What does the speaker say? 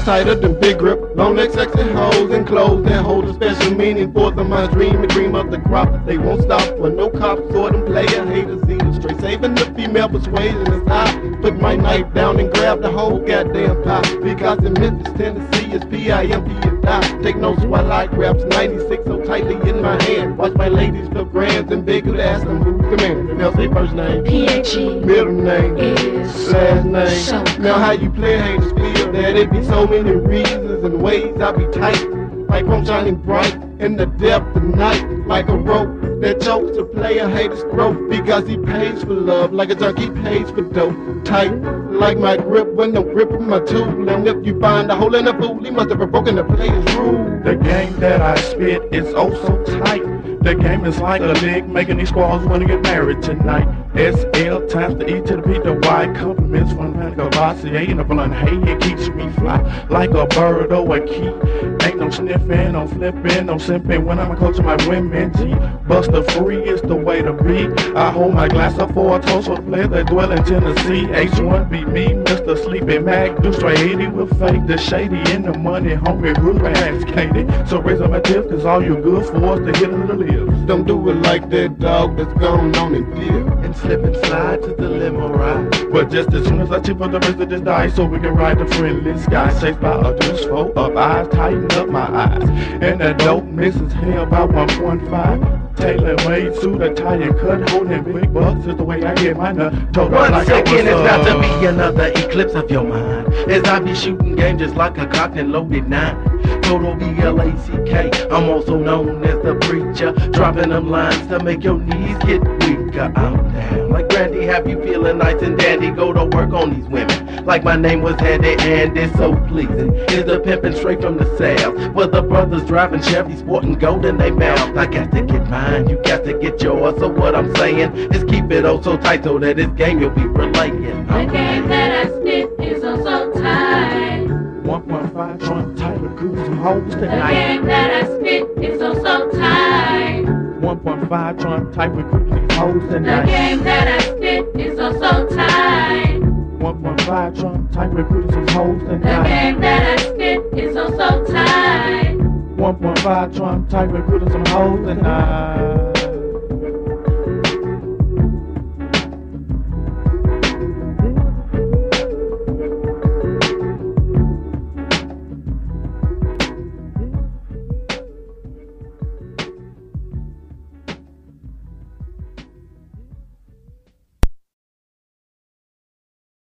tighter than big grip. Long neck sexy hoes and clothes that hold a special meaning for them. I dream the dream of the crop. They won't stop for no cops or them player haters either. Straight saving the female persuasion is high. Put my knife down and grab the whole goddamn pie. Because in Memphis, Tennessee, it's P.I.M.P. and die. Take notes while I grabs 96 so tightly in my hand. Watch my ladies flip grands and big to ask them who's the man. And they'll say first name, P.A.G. middle name, is last name. so Now how you play haters feel that it be so many reasons and ways I be tight. Like I'm shining bright in the depth of night. Like a rope that chokes a player hater's throat. Because he pays for love like a junkie pays for dope. Tight like my grip when I'm gripping my tool. And if you find a hole in the fool, he must have broken the player's rule. The game that I spit is oh so tight. The game is like a leg making these squads wanna get married tonight. SL times the E to the P to Y. Compliments from Cavassier and a blunt. Hey, it keeps me fly like a bird or a key. Ain't no sniffing, no flipping, no simping when I'm a coach of my women. G. Buster free is the way to be. I hold my glass up for a toast for the players that dwell in Tennessee. H1 be me, Mr. Sleepy Mac. Do straight 80 with fake. The shady in the money, hungry, good ass Katie. So raise up my tip, cause all you good for is to hit a little live. Don't do it like that dog that's gone on and deal. And slip and slide to the limo ride. But just as soon as I chip up the rest of this dice so we can ride the friendly sky. Chased by a deuce four of eyes, tighten up my eyes. And the dope misses hell by 1.5. Tailor made suit, a tie and cut, holding big bucks is the way I get my nut. Told One like second, it's about to be another eclipse of your mind. As I be shooting game just like a cocked and loaded 9. Total B-L-A-C-K, I'm also known as the preacher. Dropping them lines to make your knees get weaker. I'm down like Brandy, have you feeling nice and dandy? Go to work on these women like my name was Handy and it's so pleasing. Here's the pimpin' straight from the south, where the brothers driving Chevy sporting gold in they mouth. I got to get mine, you got to get yours. So what I'm saying is keep it oh so tight so that this game you'll be relaying. The game that I spit is oh so tight. 1.5 trunk tight with cruising hoes The tonight. game that I spit is oh so tight. 1.5 trunk tight with cruising hoes The tonight. game that I spit is oh so tight. 1.5 trunk tight with cruising hoes The tonight. game that I spit is oh so tight. 1.5 trunk tight with cruising hoes tonight.